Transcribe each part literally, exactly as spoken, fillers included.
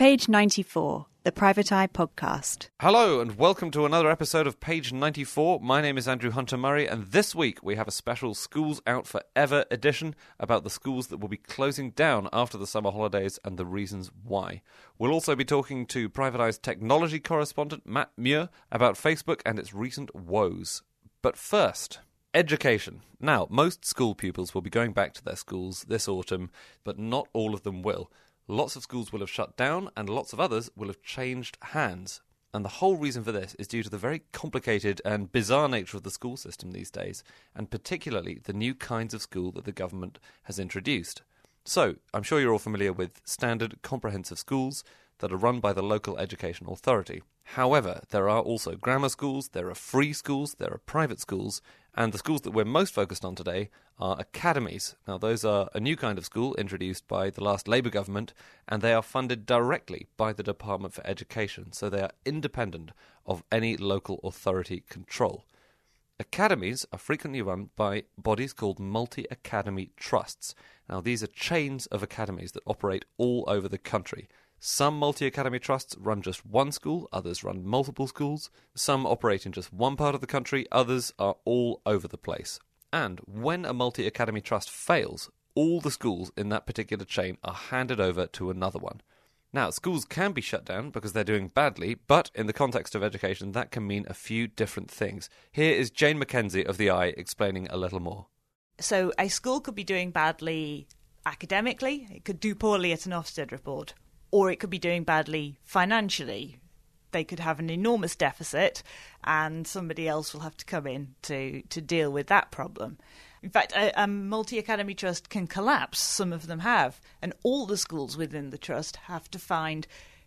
Page ninety-four, the Private Eye Podcast. Hello and welcome to another episode of Page ninety-four. My name is Andrew Hunter-Murray, and this week we have a special Schools Out Forever edition about the schools that will be closing down after the summer holidays and the reasons why. We'll also be talking to Private Eye's technology correspondent Matt Muir about Facebook and its recent woes. But first, education. Now, most school pupils will be going back to their schools this autumn, but not all of them will. Lots of schools will have shut down, and lots of others will have changed hands. And the whole reason for this is due to the very complicated and bizarre nature of the school system these days, and particularly the new kinds of school that the government has introduced. So, I'm sure you're all familiar with standard comprehensive schools that are run by the local education authority. However, there are also grammar schools, there are free schools, there are private schools, and the schools that we're most focused on today are academies. Now, those are a new kind of school introduced by the last Labour government, and they are funded directly by the Department for Education, so they are independent of any local authority control. Academies are frequently run by bodies called multi-academy trusts. Now, these are chains of academies that operate all over the country. Some multi-academy trusts run just one school, others run multiple schools. Some operate in just one part of the country, others are all over the place. And when a multi-academy trust fails, all the schools in that particular chain are handed over to another one. Now, schools can be shut down because they're doing badly, but in the context of education, that can mean a few different things. Here is Jane McKenzie of The Eye explaining a little more. So a school could be doing badly academically, it could do poorly at an Ofsted report, or it could be doing badly financially. They could have an enormous deficit and somebody else will have to come in to, to deal with that problem. In fact, a, a multi-academy trust can collapse, some of them have, and all the schools within the trust have to find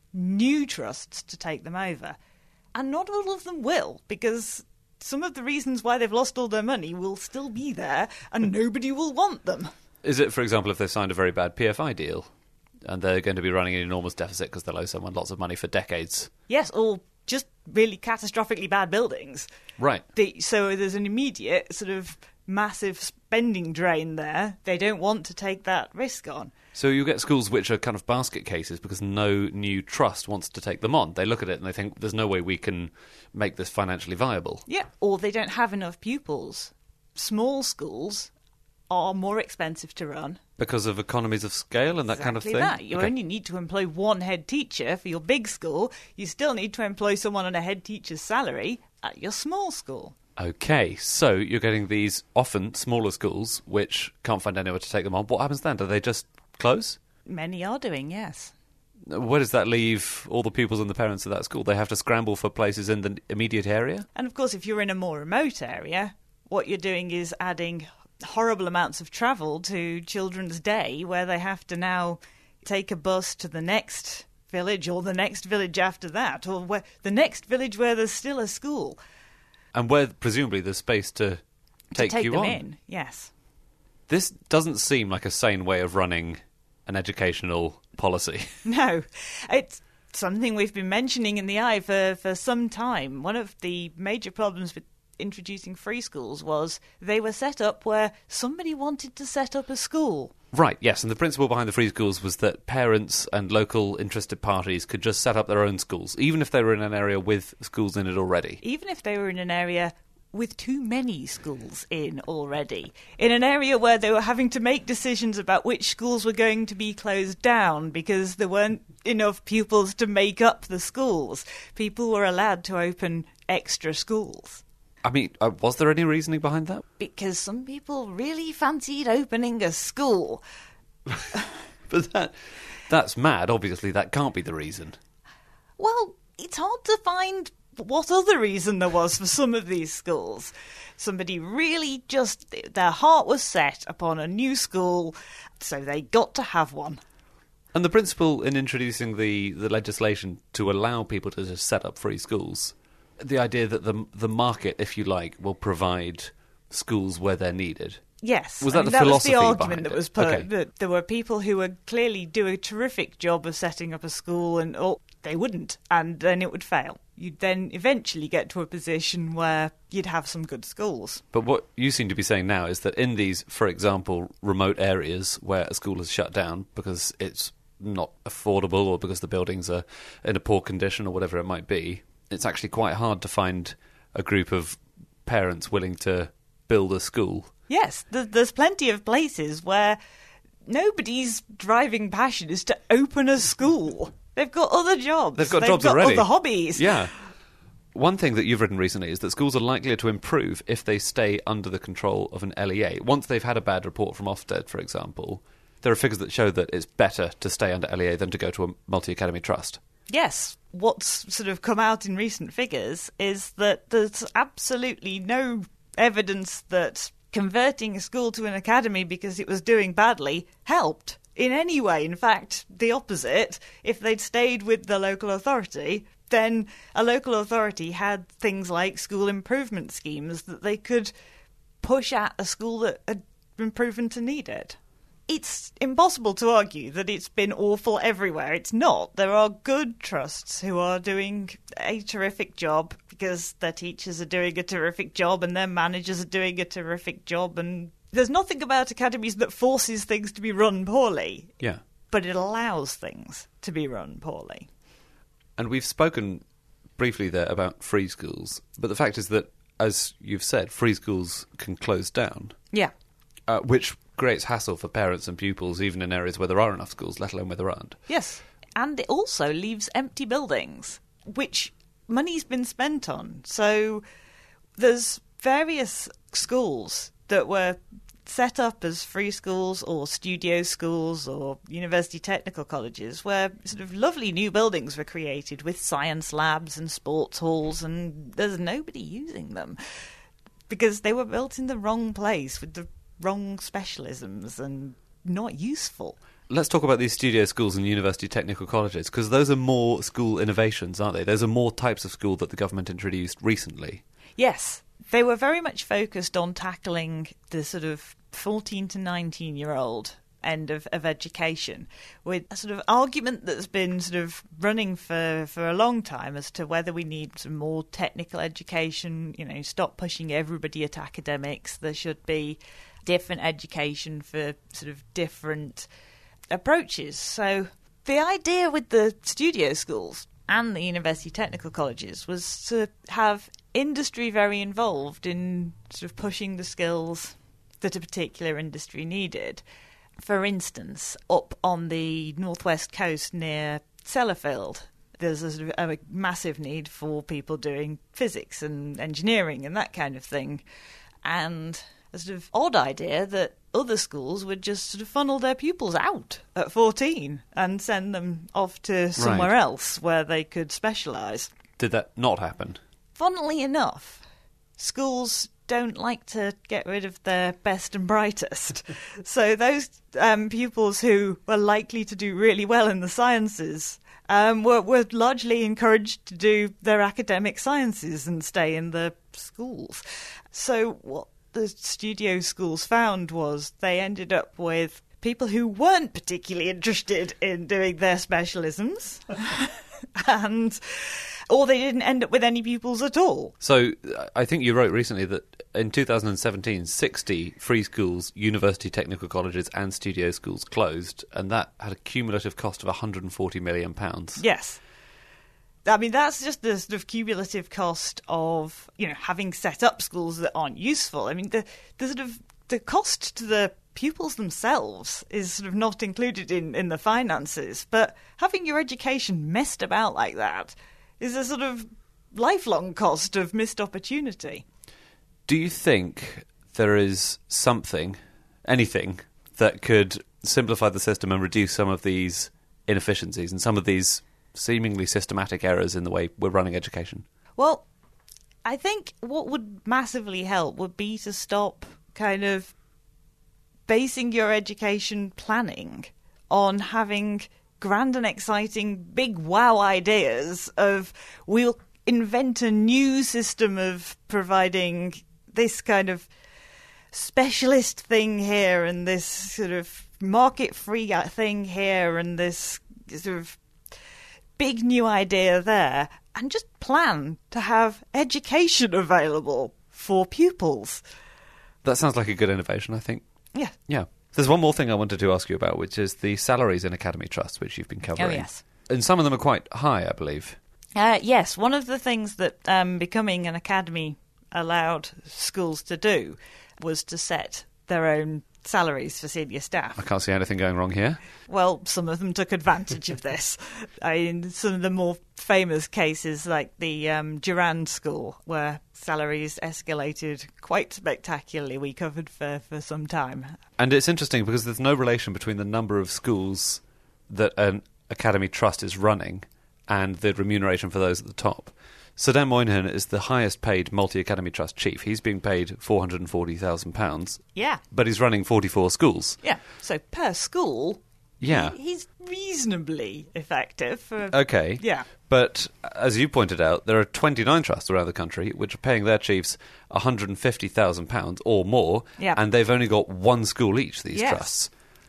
new trusts to take them over. And not all of them will, because some of the reasons why they've lost all their money will still be there and nobody will want them. Is it, for example, if they've signed a very bad P F I deal and they're going to be running an enormous deficit because they'll owe someone lots of money for decades? Yes, or just really catastrophically bad buildings. Right. The, so there's an immediate sort of massive spending drain there. They don't want to take that risk on. So you get schools which are kind of basket cases because no new trust wants to take them on. They look at it and they think, there's no way we can make this financially viable. Yeah, or they don't have enough pupils. Small schools are more expensive to run. Because of economies of scale and that exactly kind of thing? That. You okay. only need to employ one head teacher for your big school. You still need to employ someone on a head teacher's salary at your small school. Okay, so you're getting these often smaller schools which can't find anywhere to take them on. What happens then? Do they just close? Many are doing, yes. Where does that leave all the pupils and the parents of that school? They have to scramble for places in the immediate area? And of course, if you're in a more remote area, what you're doing is adding horrible amounts of travel to children's day, where they have to now take a bus to the next village or the next village after that, or where, the next village where there's still a school. And where presumably there's space to take, to take you them on. in, yes. This doesn't seem like a sane way of running an educational policy. No, it's something we've been mentioning in The Eye for, for some time. One of the major problems with introducing free schools was they were set up where somebody wanted to set up a school. Right, yes, and the principle behind the free schools was that parents and local interested parties could just set up their own schools, even if they were in an area with schools in it already. Even if they were in an area with too many schools in already. In an area where they were having to make decisions about which schools were going to be closed down because there weren't enough pupils to make up the schools. People were allowed to open extra schools. I mean, uh, was there any reasoning behind that? Because some people really fancied opening a school. But that that's mad. Obviously, that can't be the reason. Well, it's hard to find what other reason there was for some of these schools. Somebody really just, their heart was set upon a new school, so they got to have one. And the principle in introducing the, the legislation to allow people to just set up free schools, the idea that the the market, if you like, will provide schools where they're needed. Yes. Was that I mean, the that philosophy was the behind argument that it? was put. Okay. That there were people who would clearly do a terrific job of setting up a school, and or they wouldn't, and then it would fail. You'd then eventually get to a position where you'd have some good schools. But what you seem to be saying now is that in these, for example, remote areas where a school is shut down because it's not affordable or because the buildings are in a poor condition or whatever it might be, it's actually quite hard to find a group of parents willing to build a school. Yes, th- there's plenty of places where nobody's driving passion is to open a school. They've got other jobs. They've got They've jobs got already. other hobbies. Yeah. One thing that you've written recently is that schools are likelier to improve if they stay under the control of an L E A. Once they've had a bad report from Ofsted, for example, there are figures that show that it's better to stay under L E A than to go to a multi-academy trust. Yes. What's sort of come out in recent figures is that there's absolutely no evidence that converting a school to an academy because it was doing badly helped in any way. In fact, the opposite. If they'd stayed with the local authority, then a local authority had things like school improvement schemes that they could push at a school that had been proven to need it. It's impossible to argue that it's been awful everywhere. It's not. There are good trusts who are doing a terrific job because their teachers are doing a terrific job and their managers are doing a terrific job, and there's nothing about academies that forces things to be run poorly. Yeah. But it allows things to be run poorly. And we've spoken briefly there about free schools, but the fact is that, as you've said, free schools can close down. Yeah. Uh, which creates hassle for parents and pupils, even in areas where there are enough schools, let alone where there aren't. Yes. And it also leaves empty buildings, which money's been spent on. So there's various schools that were set up as free schools or studio schools or university technical colleges where sort of lovely new buildings were created with science labs and sports halls, and there's nobody using them because they were built in the wrong place with the wrong specialisms and not useful. Let's talk about these studio schools and university technical colleges, because those are more school innovations, aren't they? Those are more types of school that the government introduced recently. Yes. They were very much focused on tackling the sort of fourteen to nineteen year old end of, of education, with a sort of argument that's been sort of running for, for a long time as to whether we need some more technical education, you know, stop pushing everybody at academics. There should be different education for sort of different approaches. So the idea with the studio schools and the university technical colleges was to have industry very involved in sort of pushing the skills that a particular industry needed. For instance, up on the northwest coast near Sellafield, there's a, sort of a massive need for people doing physics and engineering and that kind of thing. And a sort of odd idea that other schools would just sort of funnel their pupils out at fourteen and send them off to somewhere Right. else where they could specialise. Did that not happen? Funnily enough, schools don't like to get rid of their best and brightest. So those um, pupils who were likely to do really well in the sciences um, were, were largely encouraged to do their academic sciences and stay in the schools. So what the studio schools found was they ended up with people who weren't particularly interested in doing their specialisms and or they didn't end up with any pupils at all. So I think you wrote recently that in two thousand seventeen, sixty free schools, university technical colleges and studio schools closed, and that had a cumulative cost of one hundred forty million pounds. Yes. I mean, that's just the sort of cumulative cost of, you know, having set up schools that aren't useful. I mean, the, the sort of the cost to the pupils themselves is sort of not included in, in the finances, but having your education messed about like that is a sort of lifelong cost of missed opportunity. Do you think there is something, anything, that could simplify the system and reduce some of these inefficiencies and some of these seemingly systematic errors in the way we're running education? Well, I think what would massively help would be to stop kind of basing your education planning on having grand and exciting big wow ideas of we'll invent a new system of providing this kind of specialist thing here and this sort of market-free thing here and this sort of big new idea there, and just plan to have education available for pupils. That sounds like a good innovation, I think. Yeah. Yeah. There's one more thing I wanted to ask you about, which is the salaries in Academy Trusts, which you've been covering. Oh, yes. And some of them are quite high, I believe. Uh, yes, one of the things that um, becoming an academy allowed schools to do was to set their own salaries for senior staff. I can't see anything going wrong here. Well, some of them took advantage of this. I mean, some of the more famous cases, like the um, Durand School, where salaries escalated quite spectacularly, we covered for, for some time. And it's interesting because there's no relation between the number of schools that an Academy Trust is running and the remuneration for those at the top. Sir Dan Moynihan is the highest paid multi-academy trust chief. He's being paid four hundred forty thousand pounds. Yeah. But he's running forty-four schools. Yeah. So per school, yeah, he, he's reasonably effective. For, okay. Yeah. But as you pointed out, there are twenty-nine trusts around the country which are paying their chiefs one hundred fifty thousand pounds or more, yeah. and they've only got one school each, these yes. trusts.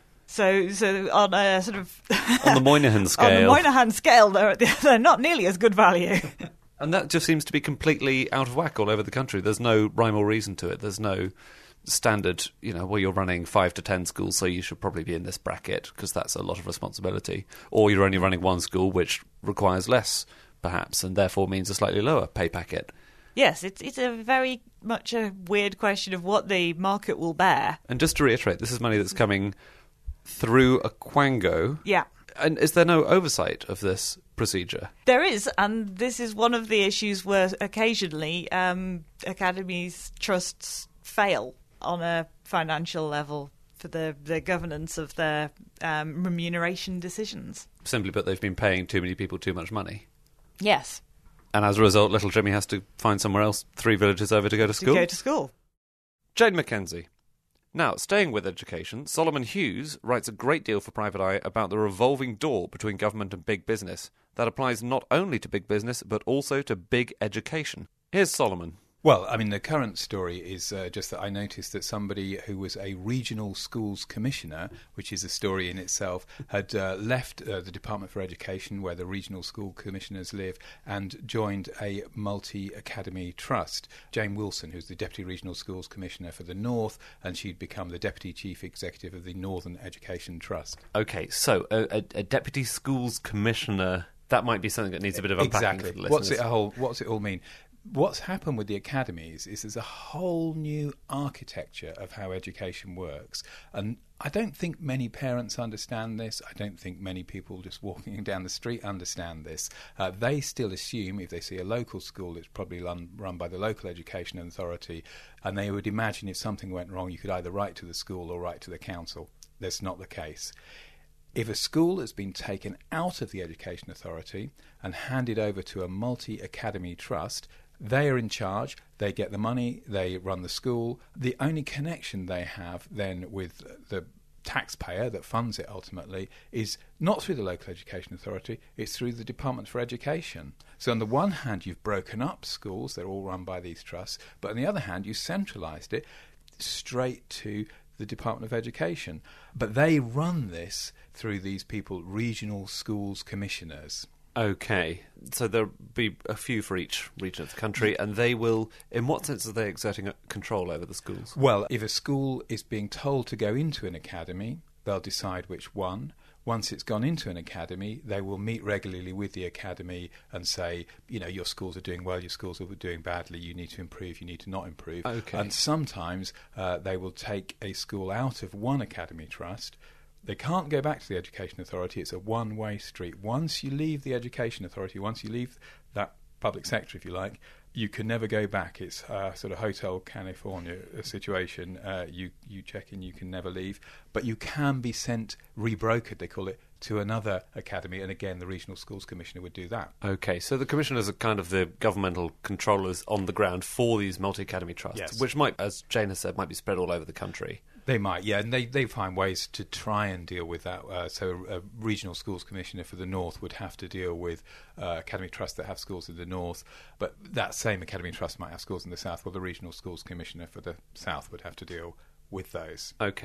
So, so on a sort of... on the Moynihan scale. On the Moynihan scale, they're, they're not nearly as good value. And that just seems to be completely out of whack all over the country. There's no rhyme or reason to it. There's no standard, you know, well, you're running five to ten schools, so you should probably be in this bracket, because that's a lot of responsibility. Or you're only running one school, which requires less, perhaps, and therefore means a slightly lower pay packet. Yes, it's it's a very much a weird question of what the market will bear. And just to reiterate, this is money that's coming through a quango. Yeah. And is there no oversight of this procedure? There is, and this is one of the issues where occasionally um, academies, trusts fail on a financial level for the, the governance of their um, remuneration decisions. Simply put, they've been paying too many people too much money. Yes. And as a result, little Jimmy has to find somewhere else three villages over to go to school. To go to school. Jane Mackenzie. Now, staying with education, Solomon Hughes writes a great deal for Private Eye about the revolving door between government and big business. That applies not only to big business, but also to big education. Here's Solomon. Well, I mean, the current story is uh, just that I noticed that somebody who was a regional schools commissioner, which is a story in itself, had uh, left uh, the Department for Education, where the regional school commissioners live, and joined a multi-academy trust. Jane Wilson, who's the Deputy Regional Schools Commissioner for the North, and she'd become the Deputy Chief Executive of the Northern Education Trust. OK, so a, a, a Deputy Schools Commissioner, that might be something that needs a bit of unpacking exactly. for the listeners. What's it, a whole, what's it all mean? What's happened with the academies is there's a whole new architecture of how education works. And I don't think many parents understand this. I don't think many people just walking down the street understand this. Uh, they still assume if they see a local school, it's probably run, run by the local education authority, and they would imagine if something went wrong, you could either write to the school or write to the council. That's not the case. If a school has been taken out of the education authority and handed over to a multi-academy trust, they are in charge, they get the money, they run the school. The only connection they have then with the taxpayer that funds it ultimately is not through the local education authority, it's through the Department for Education. So on the one hand, you've broken up schools, they're all run by these trusts, but on the other hand, you centralised it straight to the Department of Education. But they run this through these people, regional schools commissioners. OK, so there'll be a few for each region of the country, and they will, in what sense are they exerting control over the schools? Well, if a school is being told to go into an academy, they'll decide which one. Once it's gone into an academy, they will meet regularly with the academy and say, you know, your schools are doing well, your schools are doing badly, you need to improve, you need to not improve. Okay. And sometimes uh, they will take a school out of one academy trust. They can't go back to the Education Authority. It's a one-way street. Once you leave the Education Authority, once you leave that public sector, if you like, you can never go back. It's a sort of Hotel California situation. Uh, you, you check in, you can never leave. But you can be sent, rebrokered, they call it, to another academy. And again, the Regional Schools Commissioner would do that. OK, so the commissioners are kind of the governmental controllers on the ground for these multi-academy trusts, Yes. which might, as Jane has said, might be spread all over the country. They might, yeah, and they, they find ways to try and deal with that. Uh, so a Regional Schools Commissioner for the North would have to deal with uh, Academy Trusts that have schools in the North, but that same Academy Trust might have schools in the South. Well, the Regional Schools Commissioner for the South would have to deal with those. OK.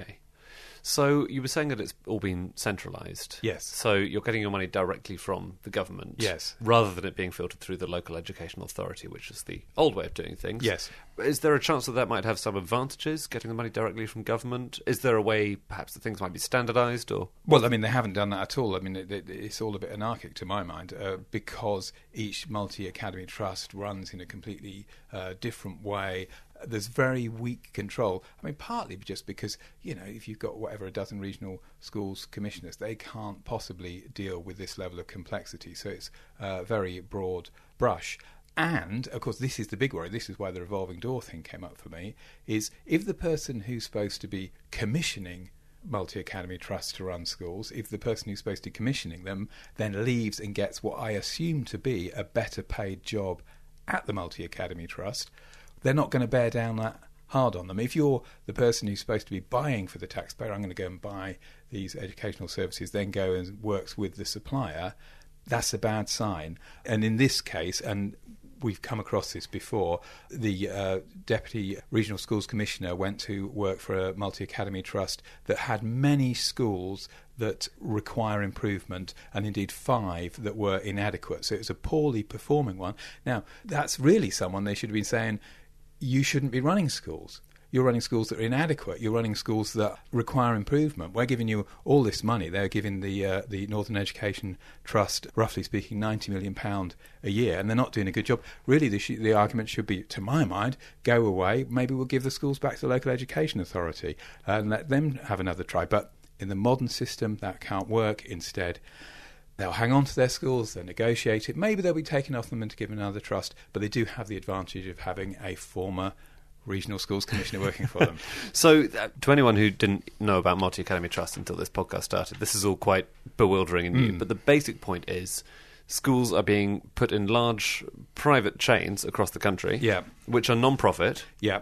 So you were saying that it's all been centralised. Yes. So you're getting your money directly from the government. Yes. Rather than it being filtered through the local education authority, which is the old way of doing things. Yes. Is there a chance that that might have some advantages, getting the money directly from government? Is there a way, perhaps, that things might be standardised? Or Well, I mean, they haven't done that at all. I mean, it, it, it's all a bit anarchic to my mind, uh, because each multi-academy trust runs in a completely uh, different way. There's very weak control. I mean, partly just because, you know, if you've got whatever, a dozen regional schools commissioners, they can't possibly deal with this level of complexity. So it's a very broad brush. And, of course, this is the big worry. This is why the revolving door thing came up for me, is if the person who's supposed to be commissioning multi-academy trusts to run schools, if the person who's supposed to be commissioning them then leaves and gets what I assume to be a better paid job at the multi-academy trust, they're not going to bear down that hard on them. If you're the person who's supposed to be buying for the taxpayer, I'm going to go and buy these educational services, then go and works with the supplier, that's a bad sign. And in this case, and we've come across this before, the uh, Deputy Regional Schools Commissioner went to work for a multi-academy trust that had many schools that require improvement, and indeed five that were inadequate. So it was a poorly performing one. Now, that's really someone they should have been saying, you shouldn't be running schools. You're running schools that are inadequate. You're running schools that require improvement. We're giving you all this money. They're giving the uh, the Northern Education Trust, roughly speaking, ninety million pounds a year, and they're not doing a good job. Really, the, sh- the argument should be, to my mind, go away. Maybe we'll give the schools back to the local education authority and let them have another try. But in the modern system, that can't work. Instead, they'll hang on to their schools, they'll negotiate it. Maybe they'll be taken off them and to give another trust, but they do have the advantage of having a former Regional Schools Commissioner working for them. So, uh, to anyone who didn't know about multi-academy trust until this podcast started, this is all quite bewildering and new, Mm. but the basic point is schools are being put in large private chains across the country, Yeah. which are non-profit, Yeah.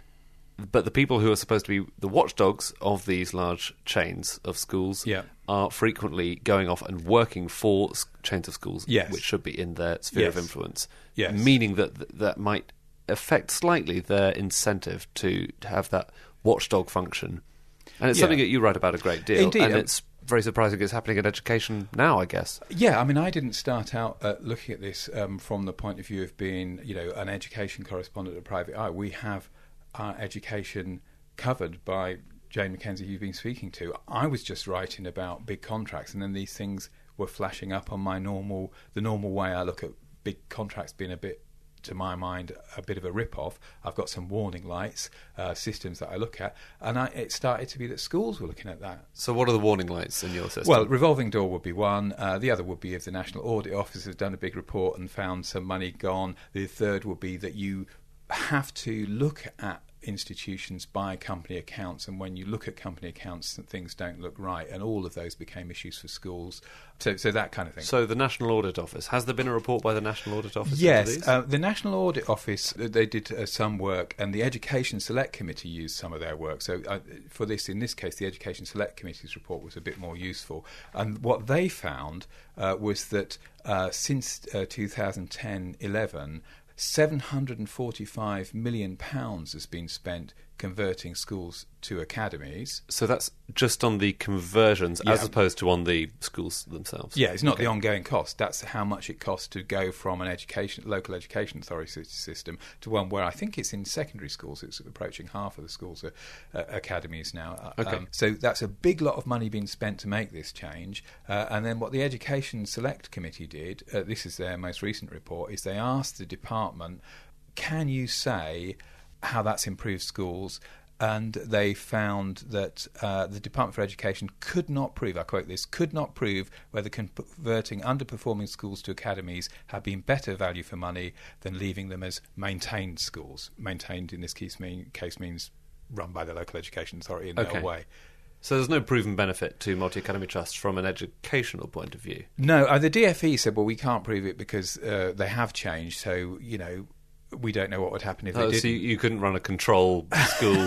but the people who are supposed to be the watchdogs of these large chains of schools Yeah. are frequently going off and working for s- chains of schools, Yes. which should be in their sphere of Yes. influence, Yes. meaning that th- that might affect slightly their incentive to, to have that watchdog function. And it's Yeah. something that you write about a great deal, Indeed, and um, it's very surprising it's happening in education now, I guess. Yeah, I mean, I didn't start out uh, looking at this um, from the point of view of being, you know, an education correspondent at Private Eye. We have our education covered by Jane Mackenzie, who you've been speaking to. I was just writing about big contracts, and then these things were flashing up on my normal, the normal way I look at big contracts being a bit, to my mind, a bit of a rip-off. I've got some warning lights, uh, systems that I look at, and I, it started to be that schools were looking at that. So what are the warning lights in your system? Well, revolving door would be one. Uh, the other would be if the National Audit Office has done a big report and found some money gone. The third would be that you have to look at institutions by company accounts, and when you look at company accounts, things don't look right, and all of those became issues for schools. So, so that kind of thing. So the National Audit Office, has there been a report by the National Audit Office into Yes, these? uh, the National Audit Office, uh, they did uh, some work, and the Education Select Committee used some of their work. So uh, for this, in this case, the Education Select Committee's report was a bit more useful. And what they found uh, was that uh, since uh, two thousand ten eleven, seven hundred forty-five million pounds has been spent converting schools to academies. So that's just on the conversions as Yeah. opposed to on the schools themselves? Yeah, it's not Okay. the ongoing cost. That's how much it costs to go from an education, local education authority system to one where I think it's in secondary schools. It's approaching half of the schools are uh, academies now. Uh, Okay. Um, so that's a big lot of money being spent to make this change. Uh, and then what the Education Select Committee did, uh, this is their most recent report, is they asked the department, can you say how that's improved schools? And they found that uh, the Department for Education could not prove, I quote this, could not prove whether converting underperforming schools to academies had been better value for money than leaving them as maintained schools. Maintained in this case, mean, case means run by the local education authority in Okay. their way. So there's no proven benefit to multi-academy trusts from an educational point of view? No, uh, the D F E said, well, we can't prove it because uh, they have changed, so, you know, we don't know what would happen if they Oh, didn't. so you, you couldn't run a control school.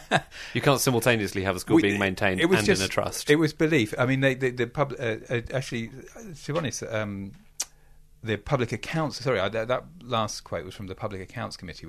You can't simultaneously have a school We- being maintained it was and just- in a trust. It was belief. I mean, they, they, the pub, uh, uh, actually, to be honest, um, the public accounts. Sorry, I, that, that last quote was from the Public Accounts Committee, which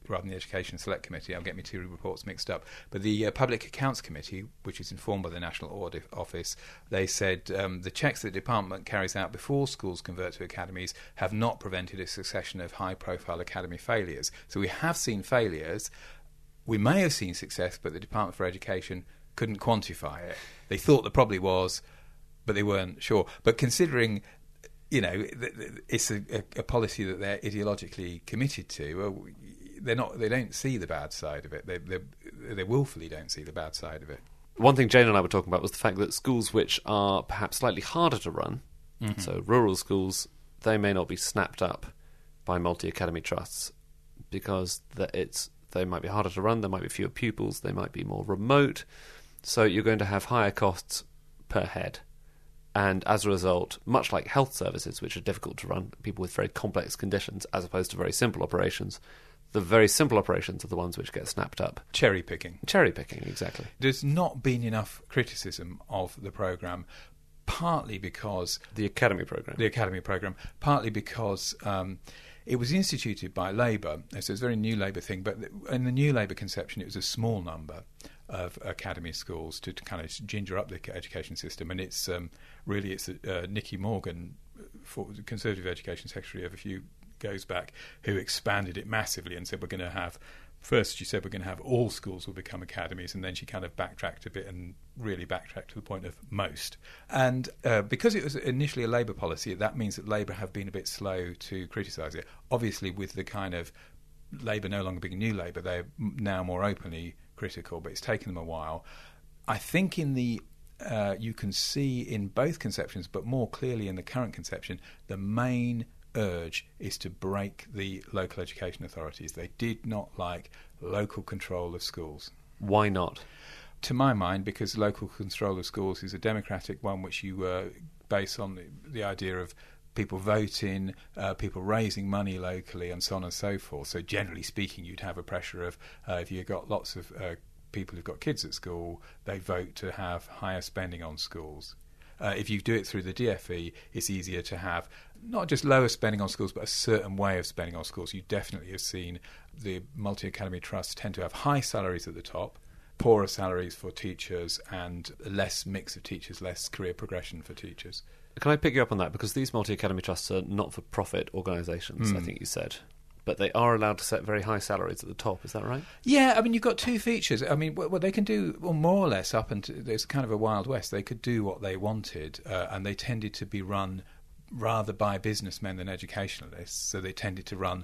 rather than the Education Select Committee. I'll get my two reports mixed up. But the uh, Public Accounts Committee, which is informed by the National Audit Office, they said um, the checks that the department carries out before schools convert to academies have not prevented a succession of high-profile academy failures. So we have seen failures. We may have seen success, but the Department for Education couldn't quantify it. They thought there probably was, but they weren't sure. But considering, you know, it's a, a, a policy that they're ideologically committed to, well, they're not. They don't see the bad side of it. They they they willfully don't see the bad side of it. One thing Jane and I were talking about was the fact that schools which are perhaps slightly harder to run, mm-hmm. so rural schools, they may not be snapped up by multi-academy trusts because that it's they might be harder to run, there might be fewer pupils, they might be more remote, so you're going to have higher costs per head. And as a result, much like health services, which are difficult to run, people with very complex conditions, as opposed to very simple operations, the very simple operations are the ones which get snapped up. Cherry picking. Cherry picking, exactly. There's not been enough criticism of the programme, partly because... The Academy programme. The Academy programme, partly because um, it was instituted by Labour, so it's a very new Labour thing, but in the new Labour conception it was a small number of academy schools to, to kind of ginger up the education system, and it's um, really it's uh, Nicky Morgan, for the Conservative Education Secretary of a few goes back, who expanded it massively and said we're going to have, first she said we're going to have all schools will become academies, and then she kind of backtracked a bit and really backtracked to the point of most. And uh, because it was initially a Labour policy, that means that Labour have been a bit slow to criticise it. Obviously with the kind of Labour no longer being New Labour, they're now more openly critical, but it's taken them a while. I think in the uh, you can see in both conceptions, but more clearly in the current conception, the main urge is to break the local education authorities. They did not like local control of schools. Why not? To my mind, because local control of schools is a democratic one which you uh, base on the, the idea of people voting, uh, people raising money locally, and so on and so forth. So generally speaking, you'd have a pressure of, uh, if you've got lots of uh, people who've got kids at school, they vote to have higher spending on schools. Uh, if you do it through the D F E, it's easier to have not just lower spending on schools, but a certain way of spending on schools. You definitely have seen the multi-academy trusts tend to have high salaries at the top, poorer salaries for teachers, and less mix of teachers, less career progression for teachers. Can I pick you up on that? Because these multi-academy trusts are not-for-profit organisations, mm. I think you said. But they are allowed to set very high salaries at the top, is that right? Yeah, I mean, you've got two features. I mean, what well, they can do, well, more or less, up until there's kind of a Wild West. They could do what they wanted, uh, and they tended to be run rather by businessmen than educationalists. So they tended to run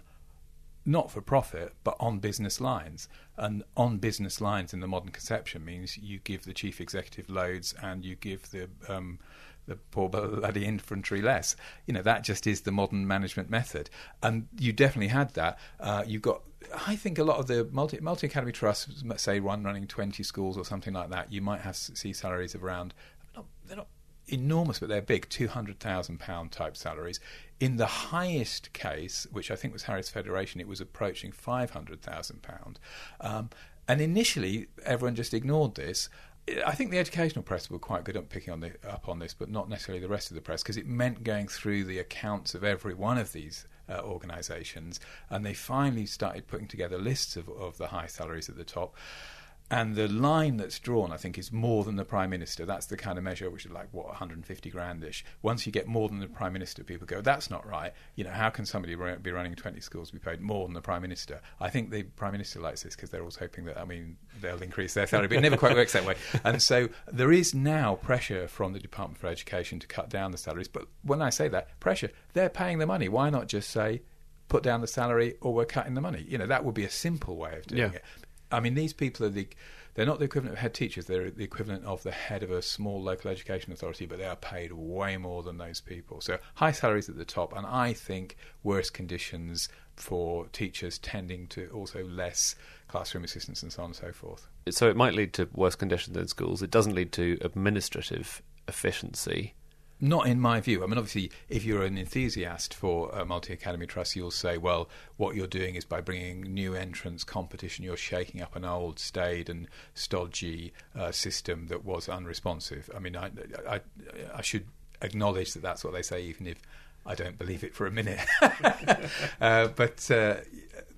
not for profit, but on business lines. And on business lines in the modern conception means you give the chief executive loads and you give the um, the poor bloody infantry less. You know, that just is the modern management method. And you definitely had that. Uh, you got, I think a lot of the multi, multi-academy trusts, say one running twenty schools or something like that, you might have see salaries of around, not, they're not enormous, but they're big, two hundred thousand pounds type salaries. In the highest case, which I think was Harris Federation, it was approaching five hundred thousand pounds. Um, and initially, everyone just ignored this. I think the educational press were quite good at picking on the, up on this, but not necessarily the rest of the press, because it meant going through the accounts of every one of these uh, organisations, and they finally started putting together lists of, of the high salaries at the top. And the line that's drawn, I think, is more than the Prime Minister. That's the kind of measure which is like, what, one hundred fifty grand-ish. Once you get more than the Prime Minister, people go, that's not right. You know, how can somebody be running twenty schools be paid more than the Prime Minister? I think the Prime Minister likes this because they're always hoping that, I mean, they'll increase their salary, but it never quite works that way. And so there is now pressure from the Department for Education to cut down the salaries. But when I say that, pressure, they're paying the money. Why not just say, put down the salary or we're cutting the money? You know, that would be a simple way of doing yeah. it. I mean, these people are the, they're not the equivalent of head teachers, they're the equivalent of the head of a small local education authority, but they are paid way more than those people. So high salaries at the top, and I think worse conditions for teachers, tending to also less classroom assistants and so on and so forth. So it might lead to worse conditions in schools. It doesn't lead to administrative efficiency. Not in my view. I mean, obviously, if you're an enthusiast for a multi-academy trust, you'll say, well, what you're doing is by bringing new entrants, competition, you're shaking up an old, staid and stodgy uh, system that was unresponsive. I mean, I, I, I should acknowledge that that's what they say, even if I don't believe it for a minute. uh, but uh,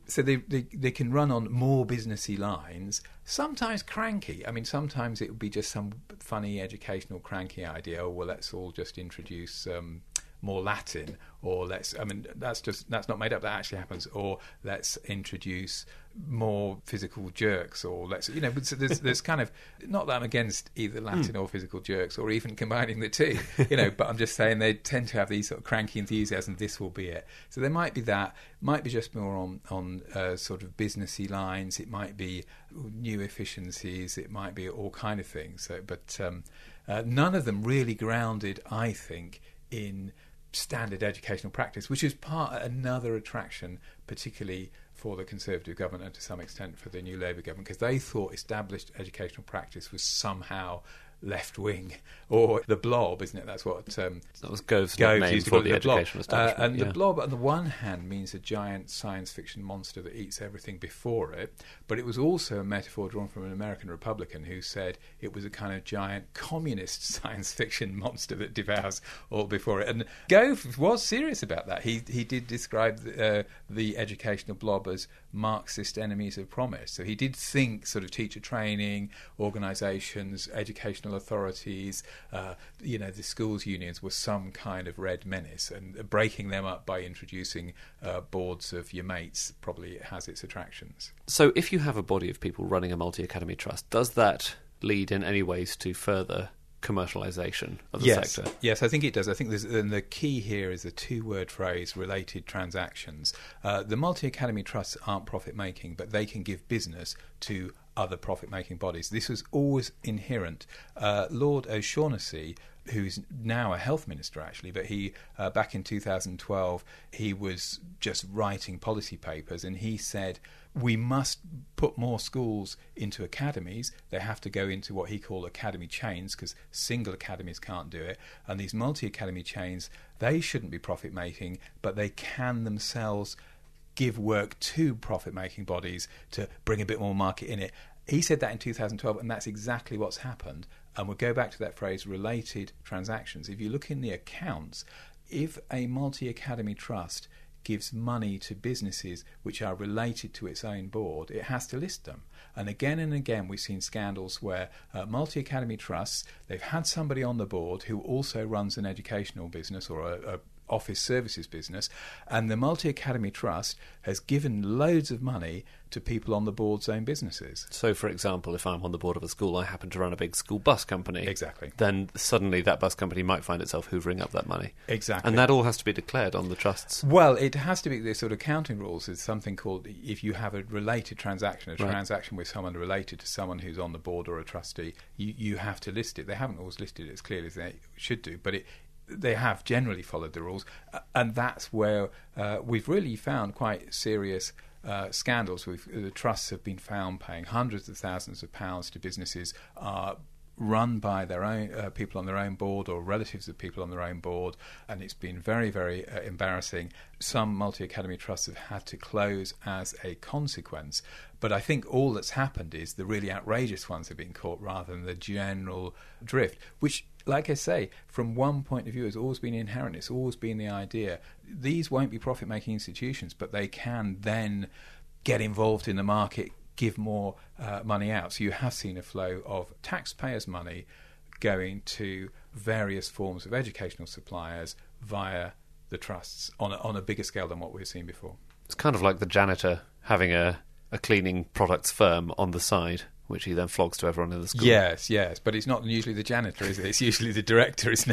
So they, they they can run on more businessy lines, sometimes cranky. I mean, sometimes it would be just some funny educational cranky idea. Oh, well, let's all just introduce um, more Latin, or let's, I mean, that's just, that's not made up, that actually happens, or let's introduce more physical jerks, or let's, you know, so there's, there's kind of, not that I'm against either Latin mm. or physical jerks, or even combining the two, you know, but I'm just saying they tend to have these sort of cranky enthusiasm, this will be it. So there might be that, might be just more on, on uh, sort of businessy lines, it might be new efficiencies, it might be all kind of things, so, but um, uh, none of them really grounded, I think, in standard educational practice, which is part another attraction, particularly for the Conservative government and to some extent for the new Labour government, because they thought established educational practice was somehow left wing, or the blob, isn't it? That's what um, that was Gove's Gove name used to for call the it, the blob. educational establishment. Uh, and yeah. the blob, on the one hand, means a giant science fiction monster that eats everything before it, but it was also a metaphor drawn from an American Republican who said it was a kind of giant communist science fiction monster that devours all before it. And Gove was serious about that. He he did describe the, uh, the educational blob as Marxist enemies of promise. So he did think sort of teacher training, organisations, educational authorities, uh, you know, the schools unions were some kind of red menace, and breaking them up by introducing uh, boards of your mates probably has its attractions. So if you have a body of people running a multi-academy trust, does that lead in any ways to further commercialisation of the yes. sector? Yes, I think it does. I think there's, and the key here is the two-word phrase, related transactions. Uh, the multi-academy trusts aren't profit-making, but they can give business to other profit-making bodies. This was always inherent. Uh, Lord O'Shaughnessy, who's now a health minister actually, but he uh, back in two thousand twelve he was just writing policy papers, and he said we must put more schools into academies. They have to go into what he called academy chains, because single academies can't do it, and these multi-academy chains, they shouldn't be profit making, but they can themselves give work to profit-making bodies to bring a bit more market in it. He said that in two thousand twelve, and that's exactly what's happened. And we'll go back to that phrase, related transactions. If you look in the accounts, if a multi-academy trust gives money to businesses which are related to its own board, it has to list them. And again and again we've seen scandals where uh, multi-academy trusts, they've had somebody on the board who also runs an educational business or a, a office services business, and the multi-academy trust has given loads of money to people on the board's own businesses. So, for example, if I'm on the board of a school, I happen to run a big school bus company. Exactly. Then suddenly that bus company might find itself hoovering up that money. Exactly. And that all has to be declared on the trusts. Well, it has to be. The sort of accounting rules is something called, if you have a related transaction, a right. transaction with someone related to someone who's on the board or a trustee, you, you have to list it. They haven't always listed it as clearly as they should do, but it they have generally followed the rules, and that's where uh, we've really found quite serious uh, scandals. We've, the trusts have been found paying hundreds of thousands of pounds to businesses uh, run by their own uh, people on their own board or relatives of people on their own board, and it's been very, very uh, embarrassing. Some multi-academy trusts have had to close as a consequence, but I think all that's happened is the really outrageous ones have been caught rather than the general drift, which, like I say, from one point of view has always been inherent. It's always been the idea these won't be profit-making institutions, but they can then get involved in the market, give more uh, money out. So you have seen a flow of taxpayers' money going to various forms of educational suppliers via the trusts on a, on a bigger scale than what we've seen before. It's kind of like the janitor having a, a cleaning products firm on the side, which he then flogs to everyone in the school. Yes, yes, but it's not usually the janitor, is it? It's usually the director, isn't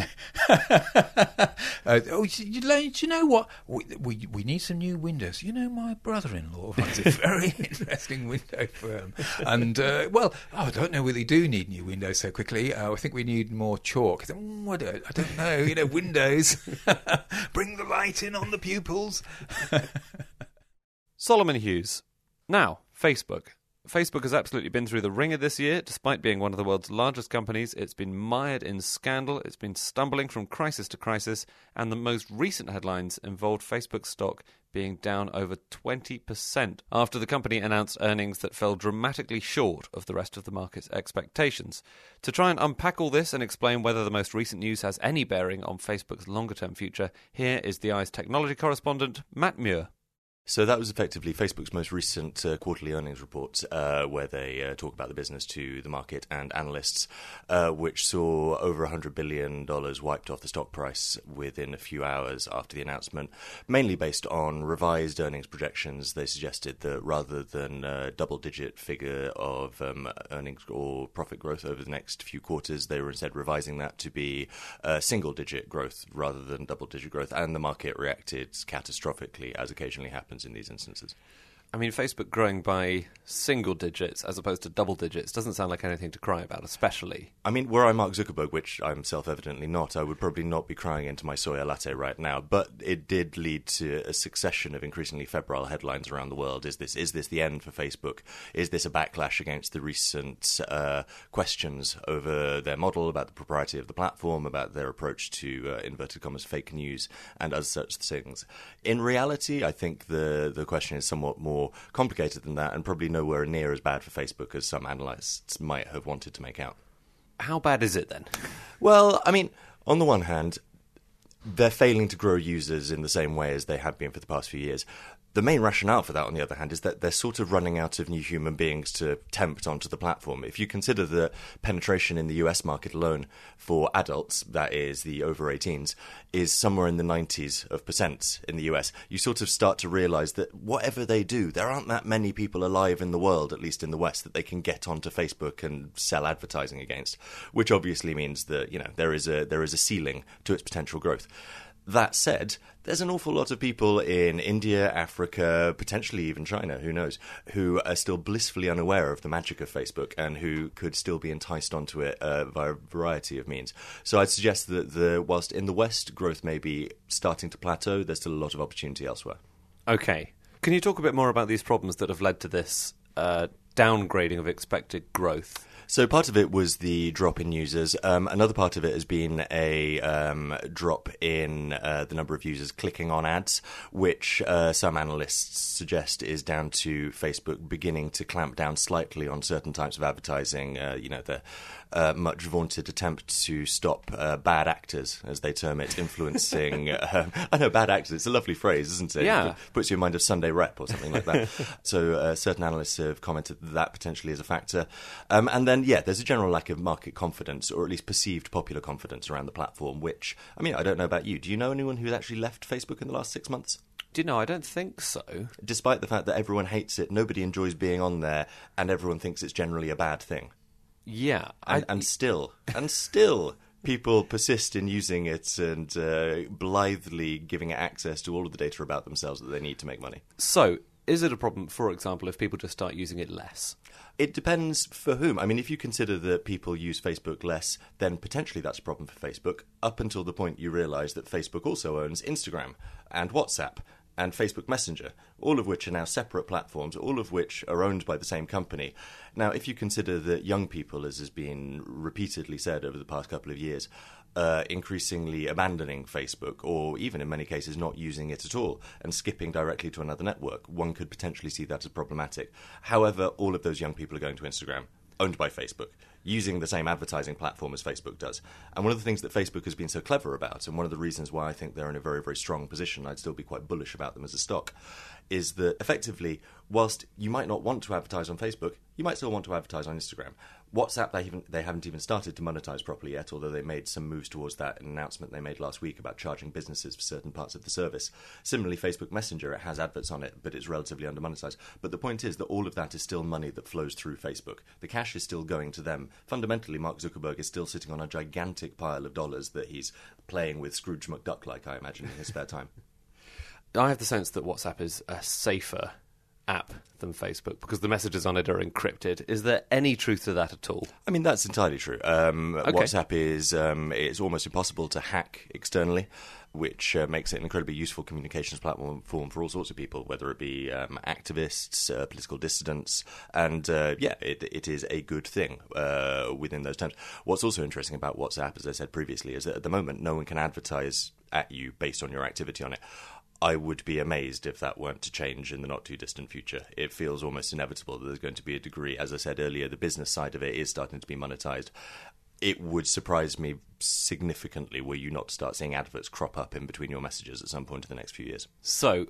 it? uh, oh, you, do you know what? We, we we need some new windows. You know, my brother-in-law runs a very interesting window firm. And, uh, well, oh, I don't know whether they do need new windows so quickly. Uh, I think we need more chalk. I, said, mm, I, don't, I don't know. You know, windows. Bring the light in on the pupils. Solomon Hughes. Now, Facebook. Facebook has absolutely been through the ringer this year. Despite being one of the world's largest companies, it's been mired in scandal, it's been stumbling from crisis to crisis, and the most recent headlines involved Facebook stock being down over twenty percent after the company announced earnings that fell dramatically short of the rest of the market's expectations. To try and unpack all this and explain whether the most recent news has any bearing on Facebook's longer-term future, here is The Eye's technology correspondent, Matt Muir. So that was effectively Facebook's most recent uh, quarterly earnings report, uh, where they uh, talk about the business to the market and analysts, uh, which saw over one hundred billion dollars wiped off the stock price within a few hours after the announcement, mainly based on revised earnings projections. They suggested that rather than a double-digit figure of um, earnings or profit growth over the next few quarters, they were instead revising that to be uh, single-digit growth rather than double-digit growth, and the market reacted catastrophically, as occasionally happens in these instances. I mean, Facebook growing by single digits as opposed to double digits doesn't sound like anything to cry about, especially. I mean, were I Mark Zuckerberg, which I'm self-evidently not, I would probably not be crying into my soya latte right now. But it did lead to a succession of increasingly febrile headlines around the world. Is this is this the end for Facebook? Is this a backlash against the recent uh, questions over their model, about the propriety of the platform, about their approach to, uh, inverted commas, fake news, and other such things? In reality, I think the, the question is somewhat more complicated than that, and probably nowhere near as bad for Facebook as some analysts might have wanted to make out. How bad is it then? Well, I mean, on the one hand, they're failing to grow users in the same way as they have been for the past few years. The main rationale for that, on the other hand, is that they're sort of running out of new human beings to tempt onto the platform. If you consider the penetration in the U S market alone for adults, that is the over eighteens, is somewhere in the nineties of percent in the U S, you sort of start to realise that whatever they do, there aren't that many people alive in the world, at least in the West, that they can get onto Facebook and sell advertising against, which obviously means that, you know, there is a there is a ceiling to its potential growth. That said, there's an awful lot of people in India, Africa, potentially even China, who knows, who are still blissfully unaware of the magic of Facebook and who could still be enticed onto it uh, via a variety of means. So I'd suggest that the whilst in the West growth may be starting to plateau, there's still a lot of opportunity elsewhere. Okay. Can you talk a bit more about these problems that have led to this uh, downgrading of expected growth? So part of it was the drop in users. Um, another part of it has been a um, drop in uh, the number of users clicking on ads, which uh, some analysts suggest is down to Facebook beginning to clamp down slightly on certain types of advertising. Uh, you know, the uh, much vaunted attempt to stop uh, bad actors, as they term it, influencing. uh, I know, bad actors. It's a lovely phrase, isn't it? Yeah. It puts you in mind of Sunday Rep or something like that. So uh, certain analysts have commented that that potentially is a factor. Um, and then, yeah, there's a general lack of market confidence, or at least perceived popular confidence around the platform, which, I mean, I don't know about you. Do you know anyone who's actually left Facebook in the last six months? Do you know, I don't think so. Despite the fact that everyone hates it, nobody enjoys being on there, and everyone thinks it's generally a bad thing. Yeah. And, I, and still, and still, people persist in using it and uh, blithely giving it access to all of the data about themselves that they need to make money. So, is it a problem, for example, if people just start using it less? It depends for whom. I mean, if you consider that people use Facebook less, then potentially that's a problem for Facebook, up until the point you realise that Facebook also owns Instagram and WhatsApp and Facebook Messenger, all of which are now separate platforms, all of which are owned by the same company. Now, if you consider that young people, as has been repeatedly said over the past couple of years, uh, increasingly abandoning Facebook, or even in many cases not using it at all, and skipping directly to another network, one could potentially see that as problematic. However, all of those young people are going to Instagram, owned by Facebook, using the same advertising platform as Facebook does. And one of the things that Facebook has been so clever about, and one of the reasons why I think they're in a very, very strong position, I'd still be quite bullish about them as a stock, is that effectively, whilst you might not want to advertise on Facebook, you might still want to advertise on Instagram. WhatsApp, they haven't, they haven't even started to monetize properly yet, although they made some moves towards that, an announcement they made last week about charging businesses for certain parts of the service. Similarly, Facebook Messenger, it has adverts on it, but it's relatively under-monetized. But the point is that all of that is still money that flows through Facebook. The cash is still going to them. Fundamentally, Mark Zuckerberg is still sitting on a gigantic pile of dollars that he's playing with Scrooge McDuck, like I imagine, in his spare time. I have the sense that WhatsApp is a safer app than Facebook because the messages on it are encrypted. Is there any truth to that at all? I mean, that's entirely true. Um, okay. WhatsApp is um, it's almost impossible to hack externally, which uh, makes it an incredibly useful communications platform for all sorts of people, whether it be um, activists, uh, political dissidents, and uh, yeah, it, it is a good thing uh, within those terms. What's also interesting about WhatsApp, as I said previously, is that at the moment no one can advertise at you based on your activity on it. I would be amazed if that weren't to change in the not-too-distant future. It feels almost inevitable that there's going to be a degree. As I said earlier, the business side of it is starting to be monetized. It would surprise me significantly were you not to start seeing adverts crop up in between your messages at some point in the next few years. So,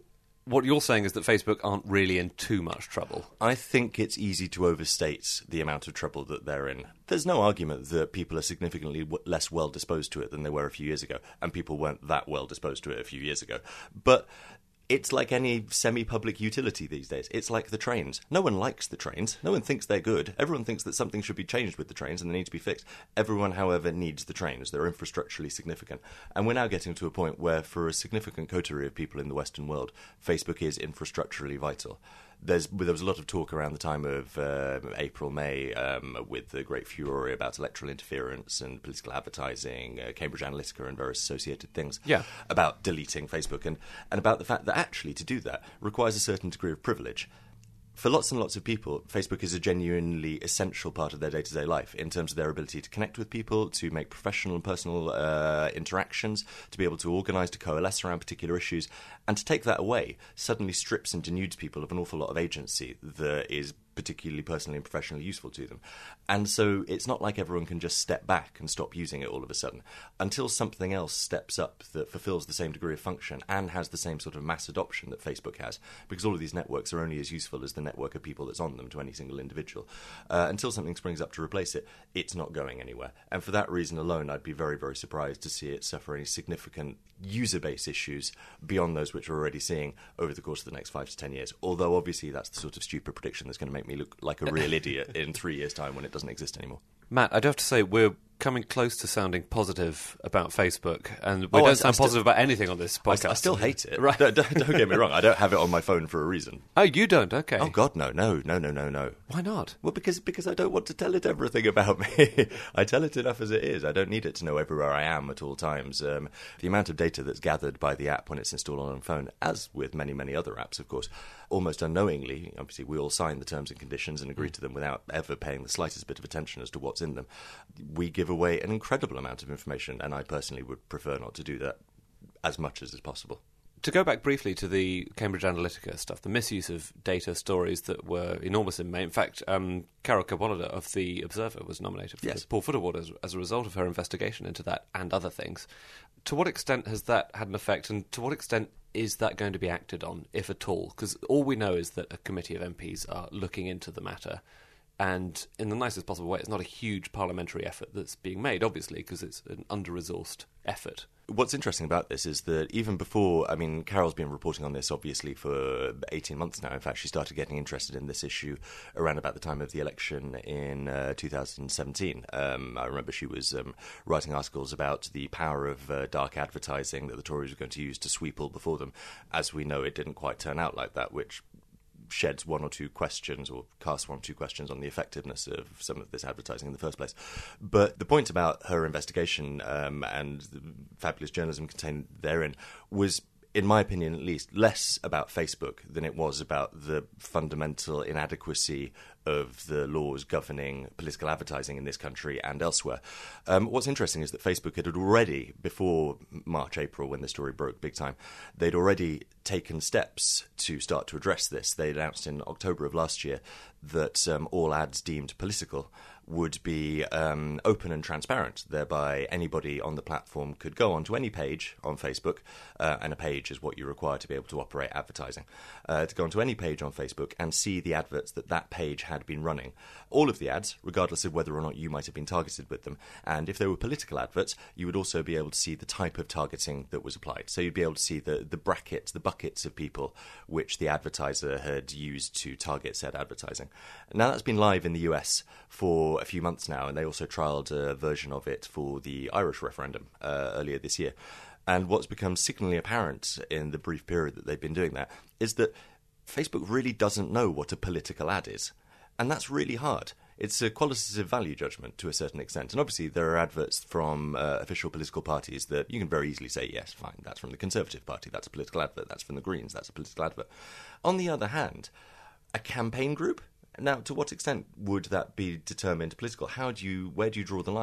what you're saying is that Facebook aren't really in too much trouble. I think it's easy to overstate the amount of trouble that they're in. There's no argument that people are significantly w- less well disposed to it than they were a few years ago, and people weren't that well disposed to it a few years ago. But it's like any semi-public utility these days. It's like the trains. No one likes the trains. No one thinks they're good. Everyone thinks that something should be changed with the trains and they need to be fixed. Everyone, however, needs the trains. They're infrastructurally significant. And we're now getting to a point where, for a significant coterie of people in the Western world, Facebook is infrastructurally vital. There's, there was a lot of talk around the time of uh, April, May, um, with the great furore about electoral interference and political advertising, uh, Cambridge Analytica and various associated things, yeah. about deleting Facebook, and, and about the fact that actually to do that requires a certain degree of privilege. For lots and lots of people, Facebook is a genuinely essential part of their day-to-day life in terms of their ability to connect with people, to make professional and personal uh, interactions, to be able to organise, to coalesce around particular issues. And to take that away suddenly strips and denudes people of an awful lot of agency that is particularly personally and professionally useful to them. And so it's not like everyone can just step back and stop using it all of a sudden. Until something else steps up that fulfills the same degree of function and has the same sort of mass adoption that Facebook has, because all of these networks are only as useful as the network of people that's on them to any single individual. Uh, until something springs up to replace it, it's not going anywhere. And for that reason alone, I'd be very, very surprised to see it suffer any significant user base issues beyond those which we're already seeing over the course of the next five to ten years. Although obviously that's the sort of stupid prediction that's going to make me look like a real idiot in three years' time when it doesn't exist anymore. Matt, I do have to say we're coming close to sounding positive about Facebook, and we Oh, don't I- I sound still- positive about anything on this I, podcast. I still hate it. Right. Don't, don't, don't get me wrong. I don't have it on my phone for a reason. Oh, you don't? Okay. Oh, God, no, no, no, no, no, no. Why not? Well, because because I don't want to tell it everything about me. I tell it enough as it is. I don't need it to know everywhere I am at all times. Um, the amount of data that's gathered by the app when it's installed on a phone, as with many, many other apps, of course, almost unknowingly, obviously we all sign the terms and conditions and agree to them without ever paying the slightest bit of attention as to what's in them. We give away an incredible amount of information, and I personally would prefer not to do that as much as is possible. To go back briefly to the Cambridge Analytica stuff, the misuse of data stories that were enormous in May. In fact, um, Carol Cadwalladr of The Observer was nominated for Yes. the Paul Foot Award as, as a result of her investigation into that and other things. To what extent has that had an effect, and to what extent is that going to be acted on, if at all? Because all we know is that a committee of M Ps are looking into the matter, and in the nicest possible way, it's not a huge parliamentary effort that's being made, obviously, because it's an under-resourced effort. What's interesting about this is that even before, I mean, Carol's been reporting on this obviously for eighteen months now. In fact, she started getting interested in this issue around about the time of the election in uh, two thousand seventeen. Um, I remember she was um, writing articles about the power of uh, dark advertising that the Tories were going to use to sweep all before them. As we know, it didn't quite turn out like that, which sheds one or two questions or casts one or two questions on the effectiveness of some of this advertising in the first place. But the point about her investigation um, and the fabulous journalism contained therein was, in my opinion at least, less about Facebook than it was about the fundamental inadequacy of the laws governing political advertising in this country and elsewhere. Um, what's interesting is that Facebook had already, before March, April, when the story broke big time, they'd already taken steps to start to address this. They announced in October of last year that um, all ads deemed political would be um, open and transparent. Thereby, anybody on the platform could go onto any page on Facebook, uh, and a page is what you require to be able to operate advertising, uh, to go onto any page on Facebook and see the adverts that that page had been running. All of the ads, regardless of whether or not you might have been targeted with them. And if they were political adverts, you would also be able to see the type of targeting that was applied. So you'd be able to see the, the brackets, the buckets of people which the advertiser had used to target said advertising. Now that's been live in the U S for a few months now, and they also trialled a version of it for the Irish referendum uh, earlier this year. And what's become signally apparent in the brief period that they've been doing that is that Facebook really doesn't know what a political ad is. And that's really hard. It's a qualitative value judgment to a certain extent. And obviously there are adverts from uh, official political parties that you can very easily say, yes, fine, that's from the Conservative Party, that's a political advert, that's from the Greens, that's a political advert. On the other hand, a campaign group? Now, to what extent would that be determined political? How do you, where do you draw the line?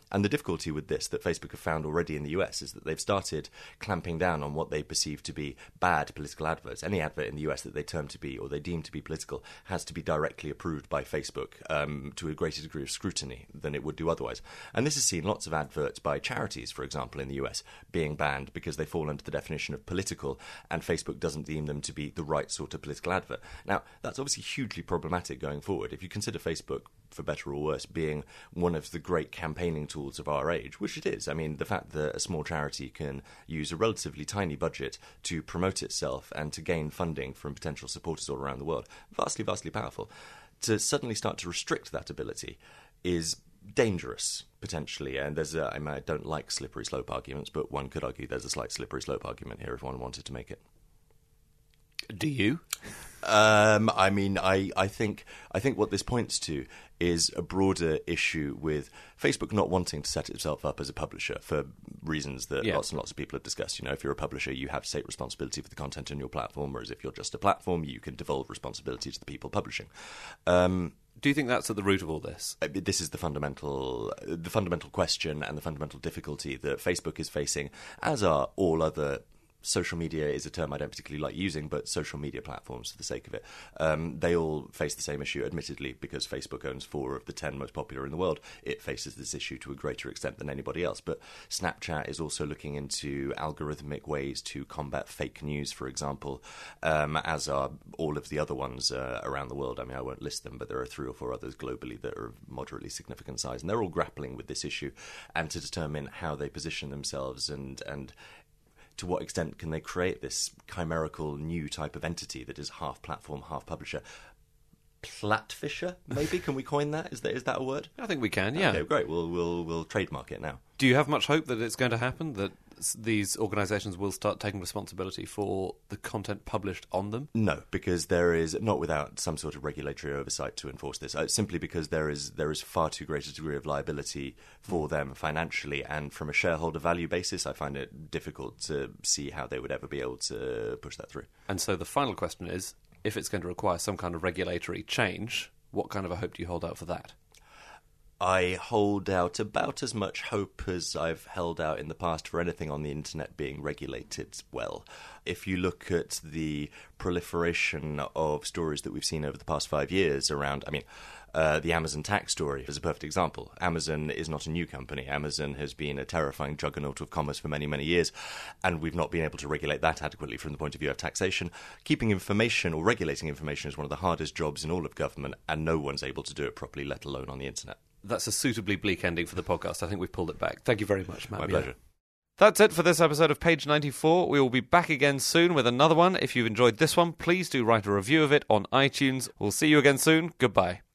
And the difficulty with this that Facebook have found already in the U S is that they've started clamping down on what they perceive to be bad political adverts. Any advert in the U S that they term to be or they deem to be political has to be directly approved by Facebook um, to a greater degree of scrutiny than it would do otherwise. And this has seen lots of adverts by charities, for example, in the U S being banned because they fall under the definition of political, and Facebook doesn't deem them to be the right sort of political advert. Now, that's obviously hugely problematic going forward. If you consider Facebook, for better or worse, being one of the great campaigning tools of our age, which it is. I mean, the fact that a small charity can use a relatively tiny budget to promote itself and to gain funding from potential supporters all around the world, vastly, vastly powerful. To suddenly start to restrict that ability is dangerous, potentially. And there's a, I mean, I don't like slippery slope arguments, but one could argue there's a slight slippery slope argument here if one wanted to make it. Do you? Um, I mean, I, I think I think what this points to is a broader issue with Facebook not wanting to set itself up as a publisher for reasons that yeah. lots and lots of people have discussed. You know, if you're a publisher, you have to take responsibility for the content on your platform, whereas if you're just a platform, you can devolve responsibility to the people publishing. Um, Do you think that's at the root of all this? This is the fundamental, the fundamental question and the fundamental difficulty that Facebook is facing, as are all other. Social media is a term I don't particularly like using, but social media platforms, for the sake of it, um, they all face the same issue. Admittedly, because Facebook owns four of the ten most popular in the world, it faces this issue to a greater extent than anybody else. But Snapchat is also looking into algorithmic ways to combat fake news, for example, um, as are all of the other ones uh, around the world. I mean, I won't list them, but there are three or four others globally that are of moderately significant size, and they're all grappling with this issue and to determine how they position themselves and and to what extent can they create this chimerical new type of entity that is half platform, half publisher? Platfisher, maybe? Can we coin that? Is that is that a word? I think we can, yeah. Okay, great. We'll we'll we'll trademark it now. Do you have much hope that it's going to happen, that s- these organisations will start taking responsibility for the content published on them? No, because there is, not without some sort of regulatory oversight to enforce this, uh, simply because there is there is far too great a degree of liability for them financially, and from a shareholder value basis, I find it difficult to see how they would ever be able to push that through. And so the final question is, if it's going to require some kind of regulatory change, what kind of a hope do you hold out for that? I hold out about as much hope as I've held out in the past for anything on the internet being regulated well. If you look at the proliferation of stories that we've seen over the past five years around, I mean, uh, the Amazon tax story is a perfect example. Amazon is not a new company. Amazon has been a terrifying juggernaut of commerce for many, many years, and we've not been able to regulate that adequately from the point of view of taxation. Keeping information or regulating information is one of the hardest jobs in all of government, and no one's able to do it properly, let alone on the internet. That's a suitably bleak ending for the podcast. I think we've pulled it back. Thank you very much, Matt. My Muir. pleasure. That's it for this episode of Page ninety-four. We will be back again soon with another one. If you've enjoyed this one, please do write a review of it on iTunes. We'll see you again soon. Goodbye.